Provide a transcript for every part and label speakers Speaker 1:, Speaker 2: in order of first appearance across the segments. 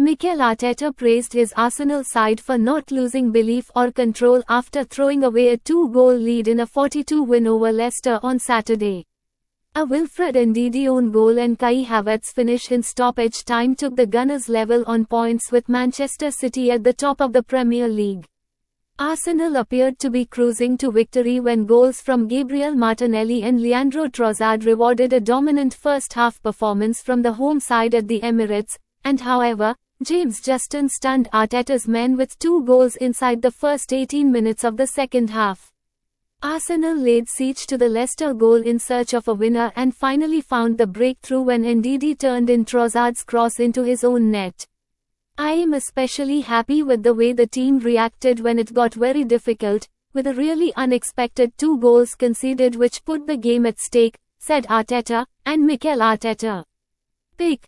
Speaker 1: Mikel Arteta praised his Arsenal side for not losing belief or control after throwing away a 2-goal lead in a 42 win over Leicester on Saturday. A Wilfred Ndidi own goal and Kai Havertz finish in stoppage time took the Gunners level on points with Manchester City at the top of the Premier League. Arsenal appeared to be cruising to victory when goals from Gabriel Martinelli and Leandro Trossard rewarded a dominant first-half performance from the home side at the Emirates, and however, James Justin stunned Arteta's men with 2 goals inside the first 18 minutes of the second half. Arsenal laid siege to the Leicester goal in search of a winner and finally found the breakthrough when Ndidi turned in Trossard's cross into his own net. I am especially happy with the way the team reacted when it got very difficult, with a really unexpected 2 goals conceded which put the game at stake, said Arteta, and Mikel Arteta. Pick,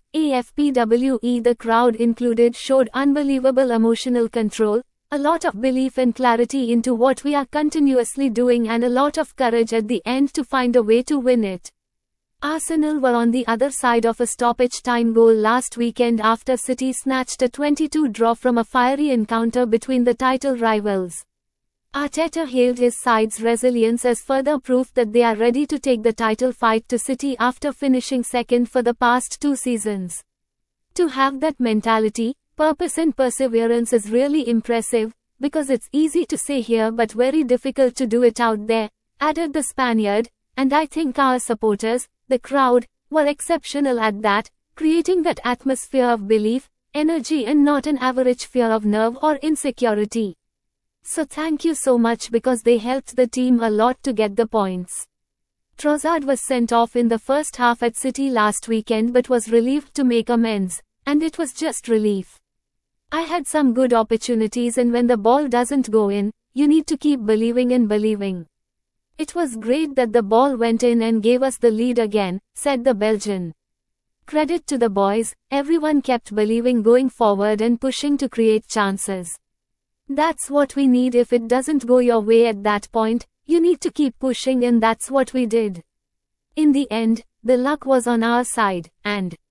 Speaker 1: AFPWE. The crowd included showed unbelievable emotional control, a lot of belief and clarity into what we are continuously doing and a lot of courage at the end to find a way to win it. Arsenal were on the other side of a stoppage time goal last weekend after City snatched a 22 draw from a fiery encounter between the title rivals. Arteta hailed his side's resilience as further proof that they are ready to take the title fight to City after finishing second for the past 2 seasons. To have that mentality, purpose and perseverance is really impressive, because it's easy to say here but very difficult to do it out there, added the Spaniard, and I think our supporters, the crowd, were exceptional at that, creating that atmosphere of belief, energy and not an average fear of nerve or insecurity. So thank you so much because they helped the team a lot to get the points. Trossard was sent off in the first half at City last weekend but was relieved to make amends, and it was just relief. I had some good opportunities and when the ball doesn't go in, you need to keep believing and believing. It was great that the ball went in and gave us the lead again, said the Belgian. Credit to the boys, everyone kept believing going forward and pushing to create chances. That's what we need. If it doesn't go your way at that point, you need to keep pushing and that's what we did. In the end, the luck was on our side, and